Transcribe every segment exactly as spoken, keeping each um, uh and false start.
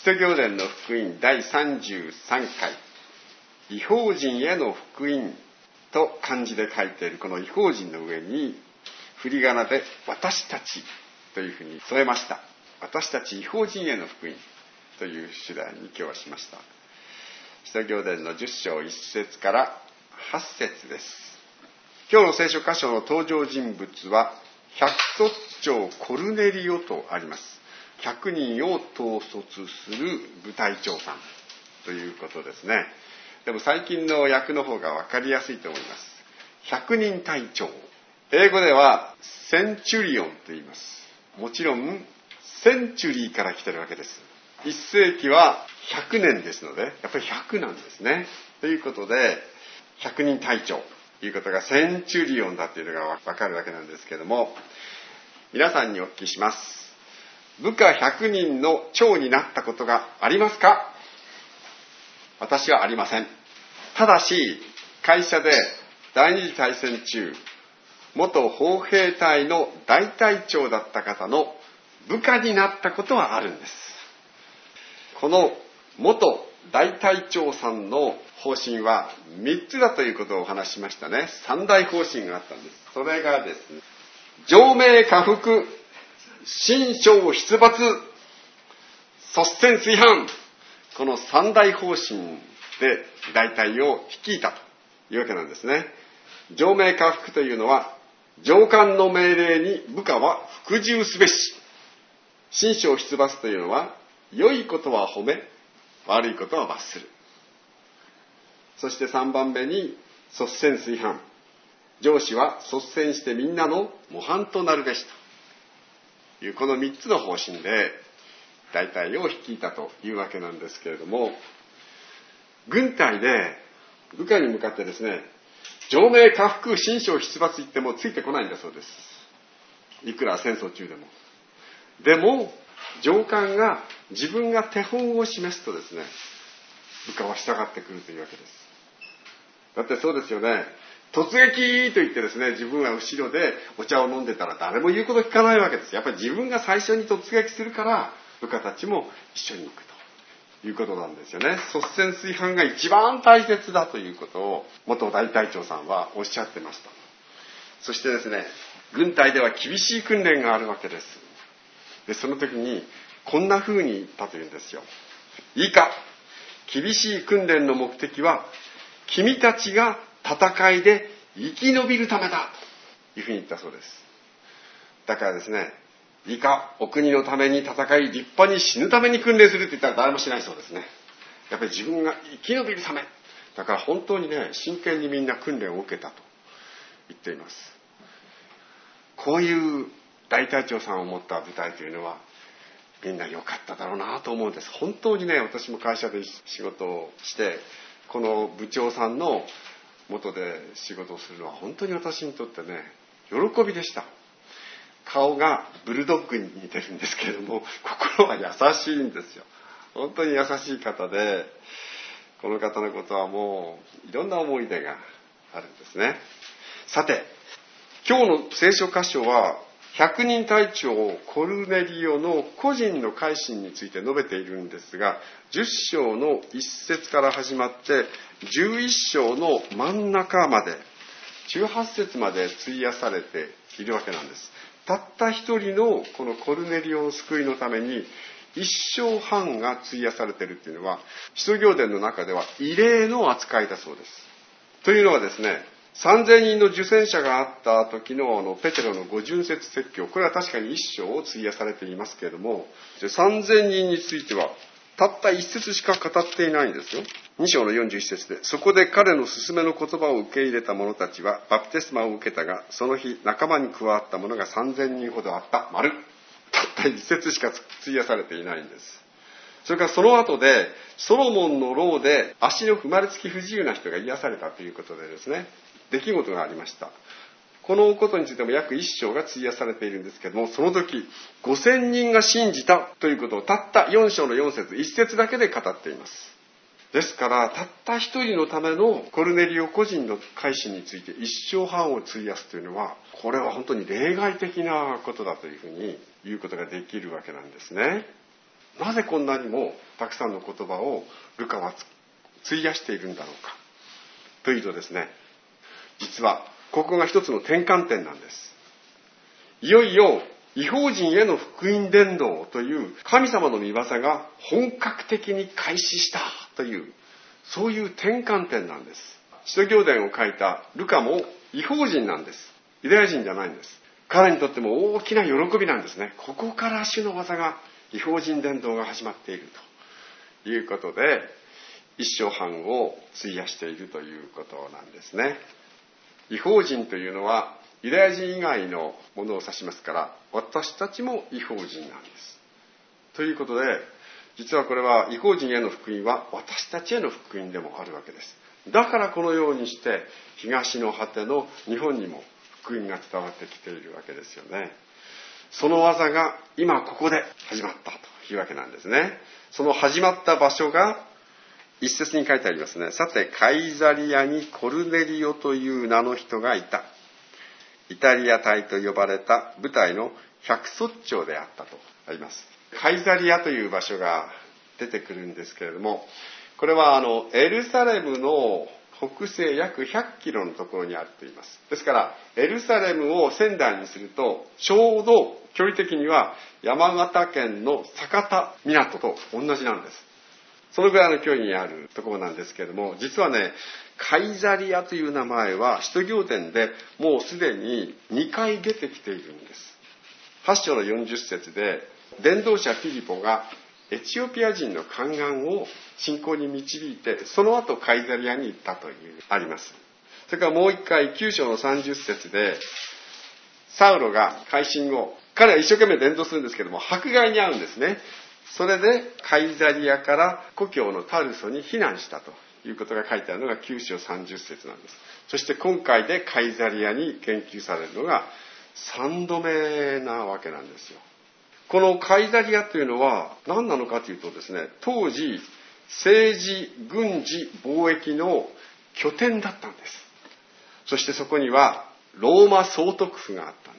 使徒行伝の福音だいさんじゅうさんかい、異邦人への福音と漢字で書いているこの異邦人の上に振り仮名で私たちというふうに添えました。私たち異邦人への福音という主題に今日はしました。使徒行伝のじゅっ章いっ節からはち節です。今日の聖書箇所の登場人物は百卒長コルネリオとあります。ひゃくにんを統率する部隊長さんということですね。でも最近の訳の方が分かりやすいと思います。ひゃくにん隊長。英語ではセンチュリオンと言います。もちろんセンチュリーから来てるわけです。いっ世紀はひゃくねんですので、やっぱりひゃくなんですね。ということでひゃくにん隊長ということがセンチュリオンだというのが分かるわけなんですけれども、皆さんにお聞きします。部下ひゃくにんの長になったことがありますか？私はありません。ただし会社で第二次大戦中元砲兵隊の大隊長だった方の部下になったことはあるんです。この元大隊長さんの方針はみっつだということをお話ししましたね。三大方針があったんです。それがですね、上命下腹、心象出伐、率先垂範、この三大方針で大隊を率いたというわけなんですね。上命下腹というのは上官の命令に部下は服従すべし。心象出伐というのは良いことは褒め、悪いことは罰する。そしてさんばんめに率先垂範。上司は率先してみんなの模範となるべしというこのみっつの方針で大隊を率いたというわけなんですけれども、軍隊で部下に向かってですね、上命下腹、心象出伐言ってもついてこないんだそうです。いくら戦争中でも。でも上官が自分が手本を示すとですね、部下は従ってくるというわけです。だってそうですよね。突撃と言ってですね、自分は後ろでお茶を飲んでたら誰も言うこと聞かないわけです。やっぱり自分が最初に突撃するから部下たちも一緒に行くということなんですよね。率先垂範が一番大切だということを元大隊長さんはおっしゃってました。そしてですね、軍隊では厳しい訓練があるわけです。で、その時にこんな風に言ったというんですよ。いいか、厳しい訓練の目的は君たちが戦いで生き延びるためだというふうに言ったそうです。だからですね、いいか、お国のために戦い立派に死ぬために訓練するって言ったら誰もしないそうですね。やっぱり自分が生き延びるためだから本当にね、真剣にみんな訓練を受けたと言っています。こういう大隊長さんを持った部隊というのはみんな良かっただろうなと思うんです。本当にね、私も会社で仕事をしてこの部長さんの元で仕事をするのは本当に私にとってね、喜びでした。顔がブルドッグに似てるんですけれども、心は優しいんですよ。本当に優しい方で、この方のことはもういろんな思い出があるんですね。さて、今日の聖書箇所はひゃくにん隊長コルネリオの個人の改心について述べているんですが、じゅっ章のいっ節から始まってじゅういっ章の真ん中までじゅうはち節まで費やされているわけなんです。たった一人のこのコルネリオの救いのために一章半が費やされているというのは使徒行伝の中では異例の扱いだそうです。というのはですね、さんぜんにんの受戦者があった時 の, あのペテロの五巡節説教、これは確かに一章を費やされていますけれども、さんぜんにんについてはたった一節しか語っていないんですよ。に章のよんじゅういち節で、そこで彼の勧めの言葉を受け入れた者たちはバプテスマを受けたが、その日仲間に加わった者がさんぜんにんほどあった。丸。たった一節しか費やされていないんです。それからその後でソロモンの牢で足の踏まれつき不自由な人が癒されたということでですね、出来事がありました。このことについても約一章が費やされているんですけれども、その時ごせんにんが信じたということをたったよん章のよん節、いち節だけで語っています。ですからたった一人のためのコルネリオ個人の改心について一章半を費やすというのは、これは本当に例外的なことだというふうに言うことができるわけなんですね。 なぜこんなにもたくさんの言葉をルカは費やしているんだろうかというとですね、実はここが一つの転換点なんです。いよいよ異邦人への福音伝道という神様の御業が本格的に開始したという、そういう転換点なんです。使徒行伝を書いたルカも異邦人なんです。ユダヤ人じゃないんです。彼にとっても大きな喜びなんですね。ここから主の技が、異邦人伝道が始まっているということで、一生半を費やしているということなんですね。異邦人というのはユダヤ人以外のものを指しますから、私たちも異邦人なんです。ということで、実はこれは異邦人への福音は私たちへの福音でもあるわけです。だからこのようにして東の果ての日本にも福音が伝わってきているわけですよね。その技が今ここで始まったというわけなんですね。その始まった場所が一節に書いてありますね。さて、カイザリアにコルネリオという名の人がいた。イタリア隊と呼ばれた部隊の百卒長であったとあります。カイザリアという場所が出てくるんですけれども、これはあのエルサレムの北西約ひゃくキロのところにあると言います。ですからエルサレムを仙台にすると、ちょうど距離的には山形県の酒田港と同じなんです。そのぐらいの距離にあるところなんですけれども、実はね、カイザリアという名前は使徒行伝でもうすでににかい出てきているんです。はち章のよんじゅっ節で、伝道者フィリポがエチオピア人の宦官を信仰に導いて、その後カイザリアに行ったというあります。それからもう一回きゅう章のさんじゅっ節で、サウロが改心後、彼は一生懸命伝道するんですけども、迫害に遭うんですね。それでカイザリアから故郷のタルソに避難したということが書いてあるのがきゅう章さんじゅっ節なんです。そして今回でカイザリアに言及されるのがさんどめなわけなんですよ。このカイザリアというのは何なのかというとですね、当時政治、軍事、貿易の拠点だったんです。そしてそこにはローマ総督府があったんです。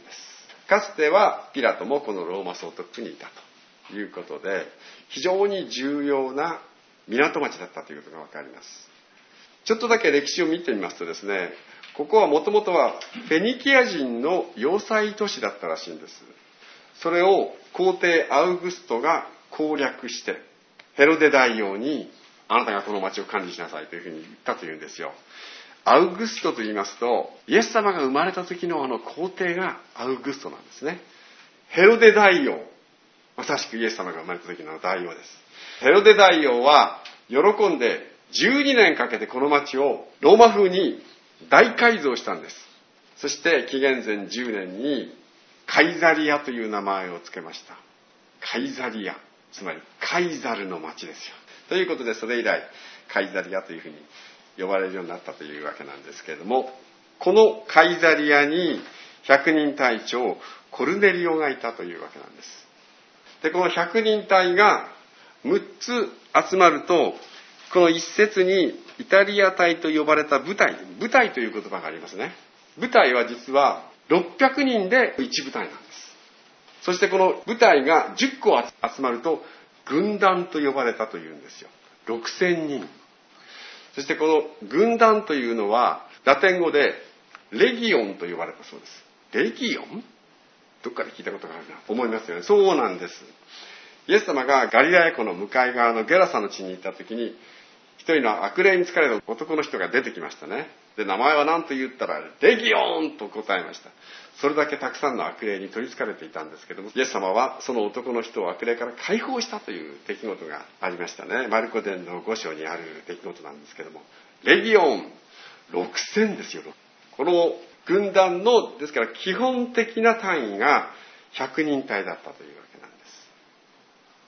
かつてはピラトもこのローマ総督府にいたということで、非常に重要な港町だったということがわかります。ちょっとだけ歴史を見てみますとですね、ここはもともとはフェニキア人の要塞都市だったらしいんです。それを皇帝アウグストが攻略して、ヘロデ大王にあなたがこの町を管理しなさいというふうに言ったというんですよ。アウグストと言いますと、イエス様が生まれた時のあの皇帝がアウグストなんですね。ヘロデ大王、まさしくイエス様が生まれた時の大王です。ヘロデ大王は喜んでじゅうにねんかけてこの町をローマ風に大改造したんです。そして紀元前じゅうねんにカイザリアという名前を付けました。カイザリア、つまりカイザルの町ですよ。ということで、それ以来カイザリアというふうに呼ばれるようになったというわけなんですけれども、このカイザリアに百人隊長コルネリオがいたというわけなんです。で、この百人隊がむっつ集まると、この一節にイタリア隊と呼ばれた部隊、部隊という言葉がありますね。部隊は実はろっぴゃくにんでいち部隊なんです。そしてこの部隊がじゅっこ集まると軍団と呼ばれたというんですよ。ろくせんにん。そしてこの軍団というのはラテン語でレギオンと呼ばれたそうです。レギオン？どっかで聞いたことがあるな思いますよね。そうなんです。イエス様がガリラヤ湖の向かい側のゲラサの地に行った時に、一人の悪霊に疲れた男の人が出てきましたね。で、名前は何と言ったらレギオンと答えました。それだけたくさんの悪霊に取り憑かれていたんですけども、イエス様はその男の人を悪霊から解放したという出来事がありましたね。マルコ伝のご章にある出来事なんですけども、レギオンろくせんですよ。この軍団のですから基本的な単位がひゃくにん隊だったというわけなんです。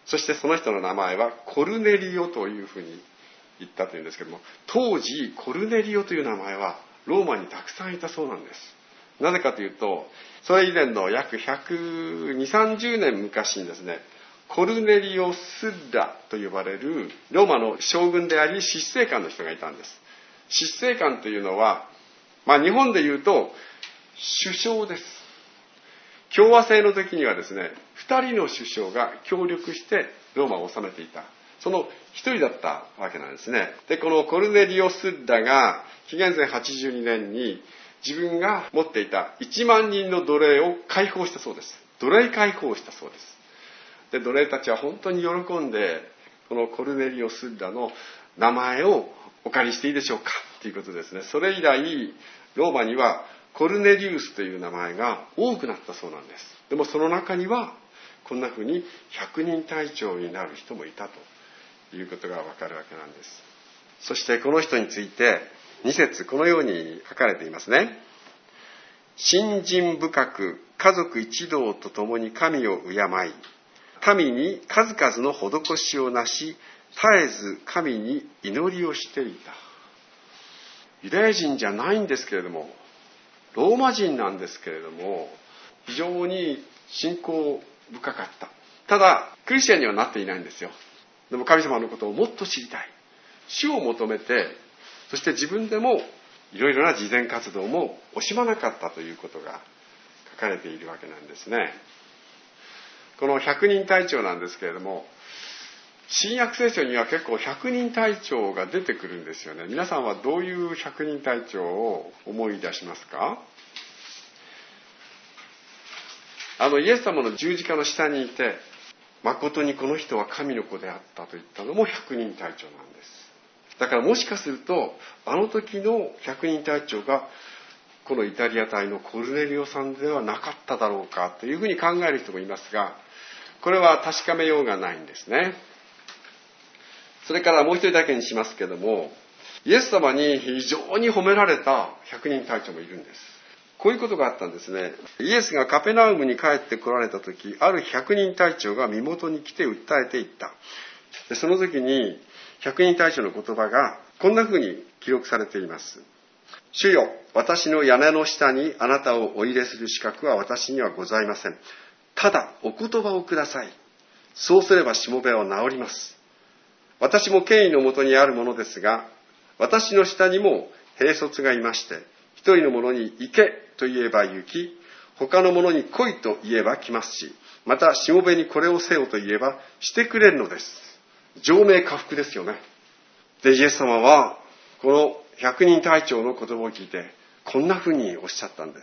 そしてその人の名前はコルネリオというふうに言ったというんですけども、当時コルネリオという名前はローマにたくさんいたそうなんです。なぜかというと、それ以前の約ひゃくにじゅう、さんじゅうねん昔にですね、コルネリオ・スッラと呼ばれるローマの将軍であり執政官の人がいたんです。執政官というのは、まあ日本で言うと首相です。共和制の時にはですね、 ふたりの首相が協力してローマを治めていた、その一人だったわけなんですね。で、このコルネリオ・スッラが紀元前はちじゅうにねんに自分が持っていたいちまんにんの奴隷を解放したそうです。奴隷解放したそうです。で、奴隷たちは本当に喜んで、このコルネリオ・スッラの名前をお借りしていいでしょうかということですね。それ以来ローマにはコルネリウスという名前が多くなったそうなんです。でもその中にはこんなふうにひゃくにん隊長になる人もいたということがわかるわけなんです。そしてこの人についてに節このように書かれていますね。信心深く家族一同と共に神を敬い、神に数々の施しをなし、絶えず神に祈りをしていた。ユダヤ人じゃないんですけれども、ローマ人なんですけれども、非常に信仰深かった。ただクリスチャンにはなっていないんですよ。でも神様のことをもっと知りたい、主を求めて、そして自分でもいろいろな慈善活動も惜しまなかったということが書かれているわけなんですね。このひゃくにん隊長なんですけれども、新約聖書には結構ひゃくにん隊長が出てくるんですよね。皆さんはどういうひゃくにん隊長を思い出しますか？あのイエス様の十字架の下にいて、誠にこの人は神の子であったと言ったのもひゃくにん隊長なんです。だからもしかするとあの時のひゃくにん隊長がこのイタリア隊のコルネリオさんではなかっただろうかというふうに考える人もいますが、これは確かめようがないんですね。それからもう一人だけにしますけども、イエス様に非常に褒められたひゃくにん隊長もいるんです。こういうことがあったんですね。イエスがカペナウムに帰って来られた時、あるひゃくにん隊長が身元に来て訴えていった。でその時にひゃくにん隊長の言葉がこんな風に記録されています。主よ、私の屋根の下にあなたをお入れする資格は私にはございません。ただお言葉をください。そうすればしもべは治ります。私も権威のもとにあるものですが、私の下にも兵卒がいまして、一人の者に行けと言えば行き、他の者に来いと言えば来ますし、またしもべにこれをせよと言えばしてくれるのです。上命下福ですよね。で、イエス様はこのひゃくにん隊長の言葉を聞いてこんなふうにおっしゃったんです。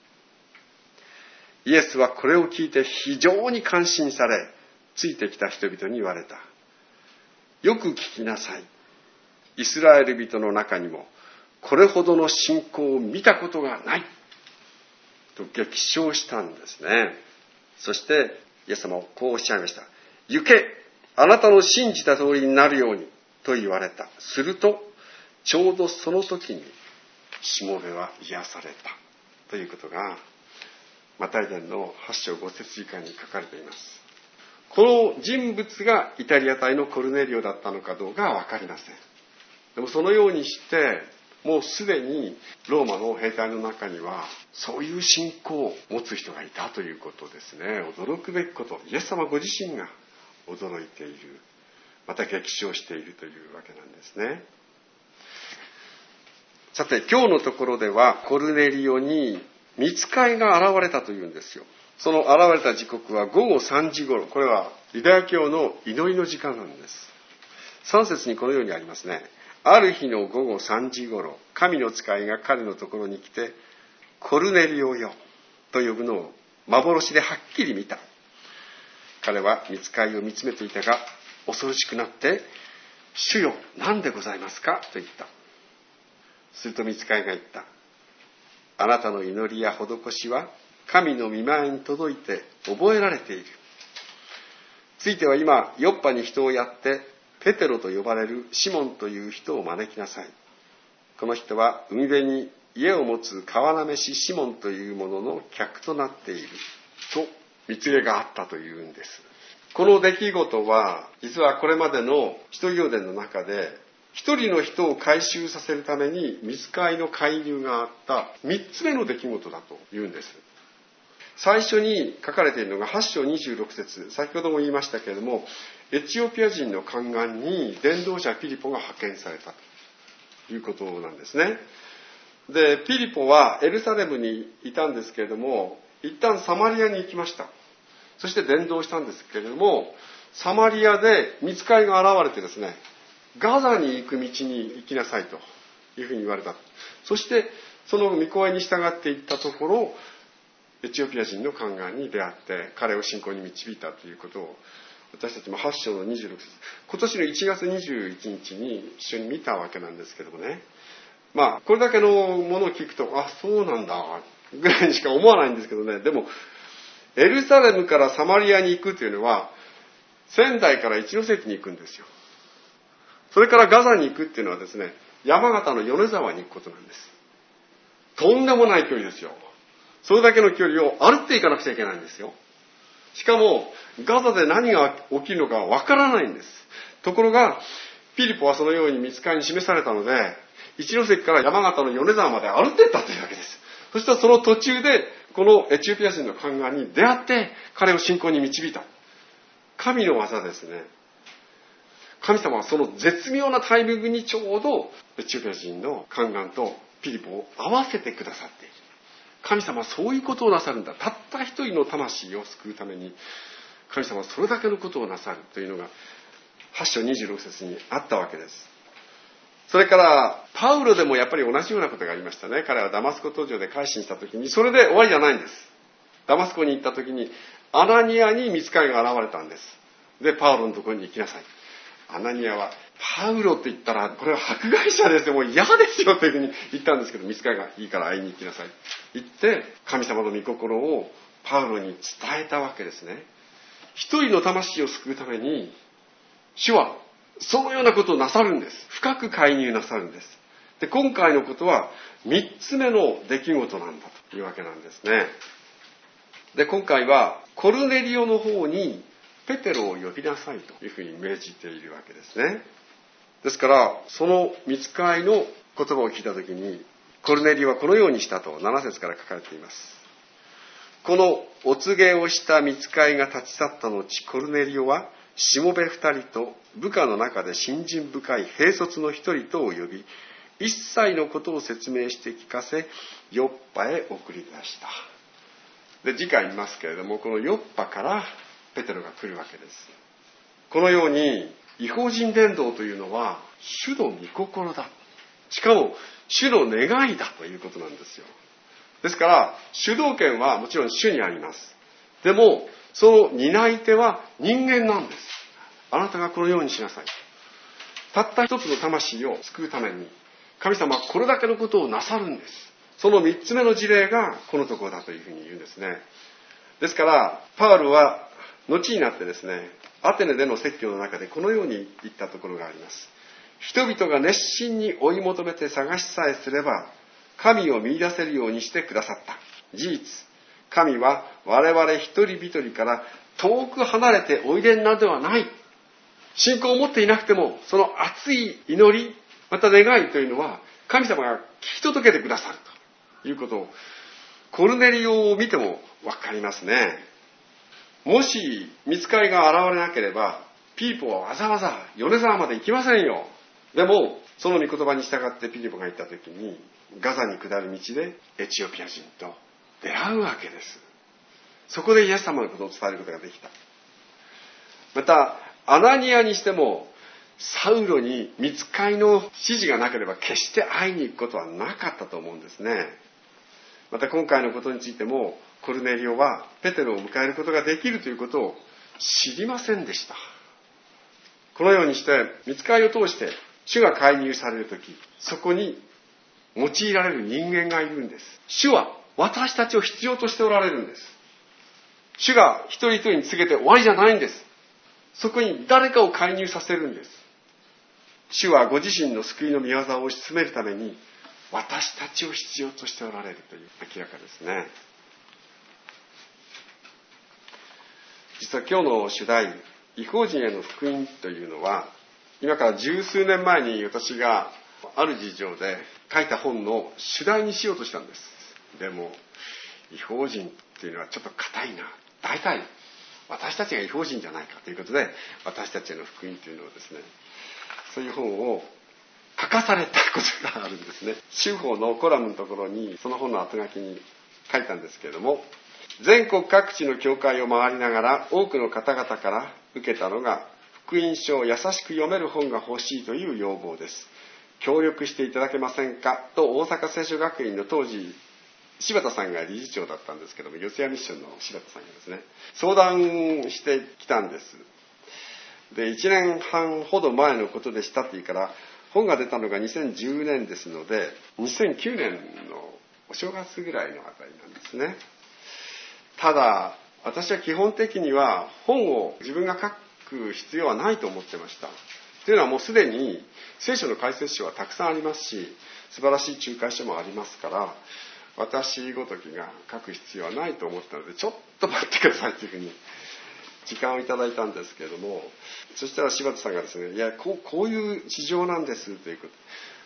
イエスはこれを聞いて非常に感心され、ついてきた人々に言われた。よく聞きなさい。イスラエル人の中にもこれほどの信仰を見たことがないと激笑したんですね。そしてイエス様はこうおっしゃいました。行け、あなたの信じた通りになるようにと言われた。するとちょうどその時にしもべは癒されたということがマタイ伝のはち章ご節以下に書かれています。この人物がイタリア隊のコルネリオだったのかどうかは分かりません。でもそのようにしてもうすでにローマの兵隊の中にはそういう信仰を持つ人がいたということですね。驚くべきこと、イエス様ご自身が驚いている、また激笑しているというわけなんですね。さて今日のところではコルネリオに御使いが現れたというんですよ。その現れた時刻はごごさんじ頃。これはユダヤ教の祈りの時間なんです。さん節にこのようにありますね。ある日のごごさんじ頃、神の使いが彼のところに来て、コルネリオよと呼ぶのを幻ではっきり見た。彼は御使いを見つめていたが、恐ろしくなって、主よ、何でございますかと言った。すると御使いが言った。あなたの祈りや施しは神の御前に届いて覚えられている。ついては今ヨッパに人をやってペテロと呼ばれるシモンという人を招きなさい。この人は海辺に家を持つ川なめしシモンという者の客となっていると蜜げがあったというんです。この出来事は実はこれまでの使徒行伝の中で一人の人を回収させるために御使いの介入があった三つ目の出来事だというんです。最初に書かれているのがはち章にじゅうろく節、先ほども言いましたけれども、エチオピア人の宦官に伝道者ピリポが派遣されたということなんですね。で、ピリポはエルサレムにいたんですけれども、一旦サマリアに行きました。 そして伝道したんですけれども、サマリアで御使いが現れてですね、ガザに行く道に行きなさいというふうに言われた。そしてその御声に従っていったところ、エチオピア人の宦官に出会って彼を信仰に導いたということを、私たちもはち章のにじゅうろく節、今年のいちがつにじゅういちにちに一緒に見たわけなんですけどもね、まあこれだけのものを聞くと、あ、そうなんだぐらいにしか思わないんですけどね。でもエルサレムからサマリアに行くというのは、仙台から一ノ関に行くんですよ。それからガザに行くっていうのはですね、山形の米沢に行くことなんです。とんでもない距離ですよ。それだけの距離を歩っていかなくちゃいけないんですよ。しかもガザで何が起きるのかわからないんです。ところがピリポはそのように御使いに示されたので、一ノ関から山形の米沢まで歩っていったというわけです。そしたらその途中でこのエチオピア人の宦官に出会って彼を信仰に導いた。神の技ですね。神様はその絶妙なタイミングにちょうどエチオピア人の宦官とピリポを合わせてくださっている。神様はそういうことをなさるんだ。たった一人の魂を救うために神様はそれだけのことをなさるというのがはち章にじゅうろく節にあったわけです。それからパウロでもやっぱり同じようなことがありましたね。彼はダマスコ途上で改心した時に、それで終わりじゃないんです。ダマスコに行った時にアナニアに御使いが現れたんです。で、パウロのところに行きなさい。アナニアはパウロって言ったらこれは迫害者ですよ、もう嫌ですよというふうに言ったんですけど、御使いがいいから会いに行きなさい言って神様の御心をパウロに伝えたわけですね。一人の魂を救うために主はそのようなことをなさるんです。深く介入なさるんです。で、今回のことは三つ目の出来事なんだというわけなんですね。で、今回はコルネリオの方にペテロを呼びなさいというふうに命じているわけですね。ですからその御使いの言葉を聞いたときに、コルネリオはこのようにしたとなな節から書かれています。このお告げをした御使いが立ち去った後、コルネリオはしもべ二人と部下の中で信心深い兵卒の一人とを呼び、一切のことを説明して聞かせ、ヨッパへ送り出した。で、次回見ますけれども、このヨッパからペテロが来るわけです。このように異邦人伝道というのは主の御心だ、しかも主の願いだということなんですよ。ですから主導権はもちろん主にあります。でもその担い手は人間なんです。あなたがこのようにしなさい。たった一つの魂を救うために神様はこれだけのことをなさるんです。その三つ目の事例がこのところだというふうに言うんですね。ですからパウロは後になってですね、アテネでの説教の中でこのように言ったところがあります。人々が熱心に追い求めて探しさえすれば神を見出せるようにしてくださった。事実、神は我々一人一人から遠く離れておいでなどはない。信仰を持っていなくてもその熱い祈り、また願いというのは神様が聞き届けてくださるということをコルネリオを見ても分かりますね。もし御使いが現れなければピリポはわざわざ米沢まで行きませんよ。でもその御言葉に従ってピリポが行った時にガザに下る道でエチオピア人と出会うわけです。そこでイエス様のことを伝えることができた。またアナニアにしてもサウロに御使いの指示がなければ決して会いに行くことはなかったと思うんですね。また今回のことについてもコルネリオはペテロを迎えることができるということを知りませんでした。このようにして御使いを通して主が介入されるとき、そこに用いられる人間がいるんです。主は私たちを必要としておられるんです。主が一人一人に告げて終わりじゃないんです。そこに誰かを介入させるんです。主はご自身の救いの御業を推し進めるために私たちを必要としておられるという明らかですね。実は今日の主題、異邦人への福音というのは、今から十数年前に私がある事情で書いた本の主題にしようとしたんです。でも異邦人っていうのはちょっと硬いな、大体私たちが異邦人じゃないかということで、私たちへの福音というのをですね、そういう本を書かされたことがあるんですね。週報のコラムのところにその本の後書きに書いたんですけれども、 全国各地の教会を回りながら多くの方々から受けたのが、福音書を優しく読める本が欲しいという要望です。協力していただけませんかと、大阪聖書学院の当時柴田さんが理事長だったんですけども、四谷ミッションの柴田さんがですね、相談してきたんです。で、いちねんはんほど前のことでしたって言うから、本が出たのがにせんじゅうねんですので、にせんきゅうねんのお正月ぐらいのあたりなんですね。ただ私は基本的には本を自分が書く必要はないと思ってました。というのはもうすでに聖書の解説書はたくさんありますし、素晴らしい仲介書もありますから、私ごときが書く必要はないと思ったので、ちょっと待ってくださいというふうに時間をいただいたんですけれども、そしたら柴田さんがですね、いやこう、こういう事情なんですということ、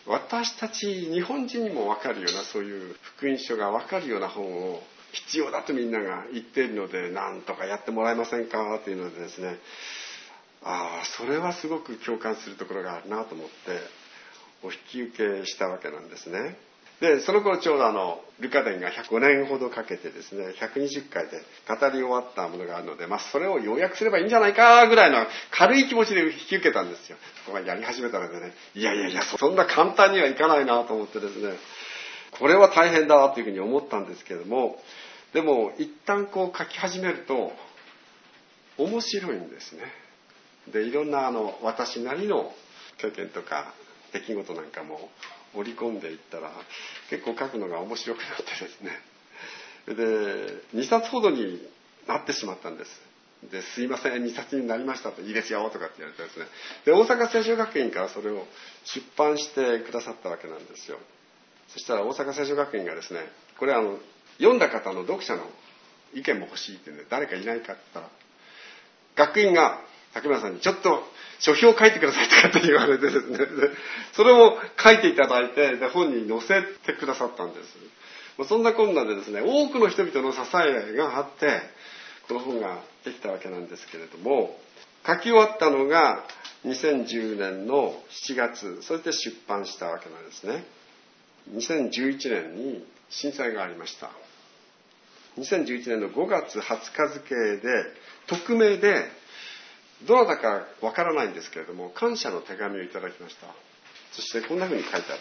私たち日本人にも分かるような、そういう福音書が分かるような本を必要だとみんなが言っているので、なんとかやってもらえませんかというのでですね、ああそれはすごく共感するところがあるなと思ってお引き受けしたわけなんですね。でその頃ちょうどあのルカ伝がひゃくごねんほどかけてですね、ひゃくにじゅっかいで語り終わったものがあるので、まあ、それを要約すればいいんじゃないかぐらいの軽い気持ちで引き受けたんですよ。ここがやり始めたのでね、いやいやいやそんな簡単にはいかないなと思ってですね、これは大変だというふうに思ったんですけれども、でも一旦こう書き始めると面白いんですね。でいろんなあの私なりの経験とか出来事なんかも織り込んでいったら結構書くのが面白くなってですね、でにさつほどになってしまったんです。ですいませんにさつになりましたと、いいですよとかって言われてですね、で大阪聖書学院からそれを出版してくださったわけなんですよ。そしたら大阪聖書学院がですね、これあの読んだ方の読者の意見も欲しいっていうんで、誰かいないかって言ったら、学院が竹村さんにちょっと書評を書いてくださいとかって言われてですね、それを書いていただいて、で本に載せてくださったんです。そんなこんなでですね、多くの人々の支えがあってこの本ができたわけなんですけれども、書き終わったのがにせんじゅうねんのしちがつ、そして出版したわけなんですね。にせんじゅういちねんに震災がありました。にせんじゅういちねんのごがつはつか付で匿名で、どなたかわからないんですけれども感謝の手紙をいただきました。そしてこんなふうに書いてあったんです。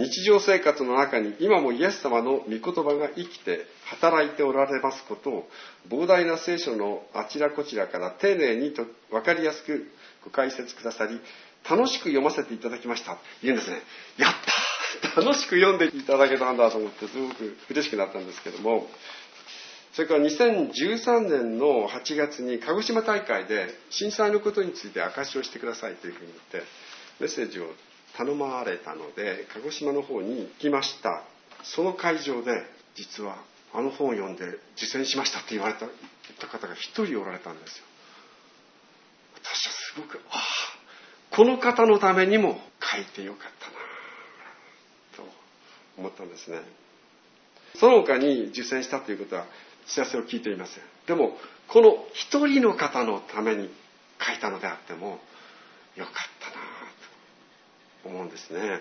日常生活の中に今もイエス様の御言葉が生きて働いておられますことを、膨大な聖書のあちらこちらから丁寧にと分かりやすくご解説くださり、楽しく読ませていただきましたと言うんですね。やった楽しく読んでいただけたんだと思ってすごく嬉しくなったんですけども、それからにせんじゅうさんねんのはちがつに鹿児島大会で震災のことについて証しをしてくださいというふうに言ってメッセージを頼まれたので鹿児島の方に行きました。その会場で実はあの本を読んで実践しましたって言われた言った方が一人おられたんですよ。私はすごく、ああこの方のためにも書いてよかったなと思ったんですね。その他に実践したということは知らせを聞いていません。でもこの一人の方のために書いたのであってもよかったなと思うんですね。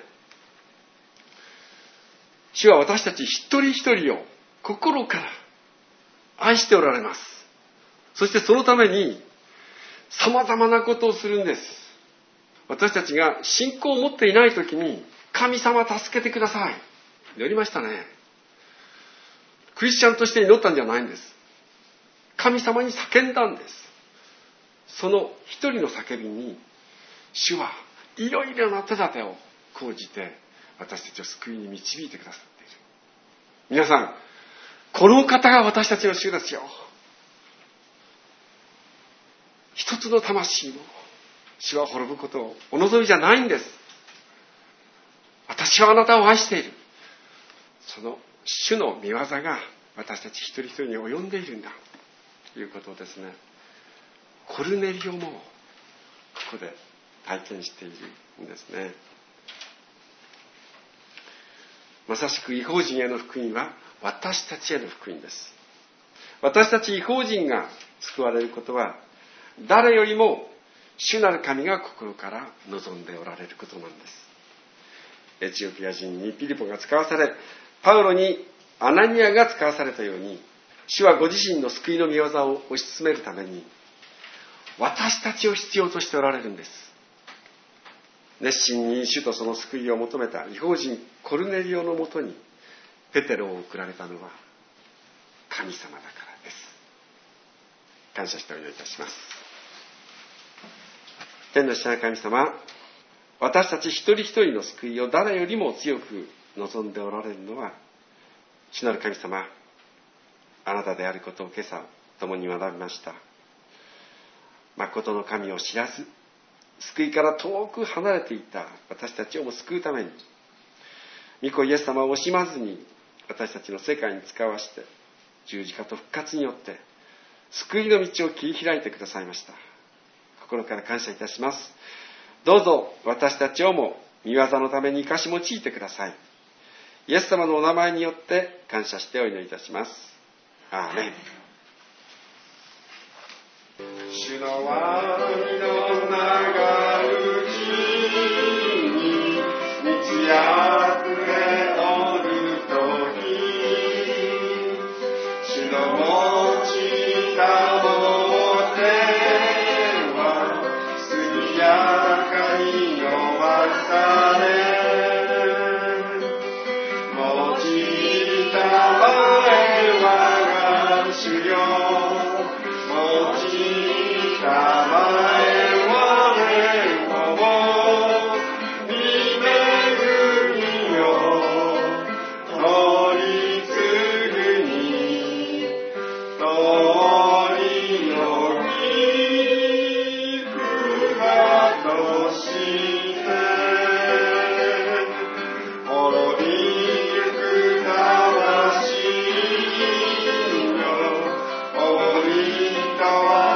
主は私たち一人一人を心から愛しておられます。そしてそのために様々なことをするんです。私たちが信仰を持っていないときに、神様助けてください祈りましたね。クリスチャンとして祈ったんじゃないんです。神様に叫んだんです。その一人の叫びに主はいろいろな手立てを講じて私たちを救いに導いてくださっている。皆さん、この方が私たちの主ですよ。一つの魂も主は滅ぶことをお望みじゃないんです。私はあなたを愛している。その主の御業が私たち一人一人に及んでいるんだということをですね、コルネリオもここで体験しているんですね。まさしく異邦人への福音は私たちへの福音です。私たち異邦人が救われることは誰よりも主なる神が心から望んでおられることなんです。エチオピア人にピリポが使わされ、パウロにアナニアが使わされたように、主はご自身の救いの御業を推し進めるために私たちを必要としておられるんです。熱心に主とその救いを求めた異邦人コルネリオのもとにペテロを送られたのは神様だからです。感謝してお祈りいたします。天の父なる神様、私たち一人一人の救いを誰よりも強く望んでおられるのは主なる神様、あなたであることを今朝共に学びました。誠の神を知らず、救いから遠く離れていた私たちをも救うために、御子イエス様を惜しまずに私たちの世界に使わして十字架と復活によって救いの道を切り開いてくださいました。心から感謝いたします。どうぞ私たちをも御業のために生かし用いてください。イエス様のお名前によって感謝してお祈りいたします。アーメン。主の愛の長うちに満ち溢れおるとき、主の持ちたも手は速やかに伸ばされ、持ちたまえ我が主よ、たまえ我を見恵みよ、取り次ぐに取りよぎくがとして滅びゆく魂よ、おりとは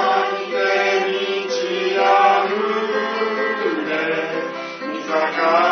God.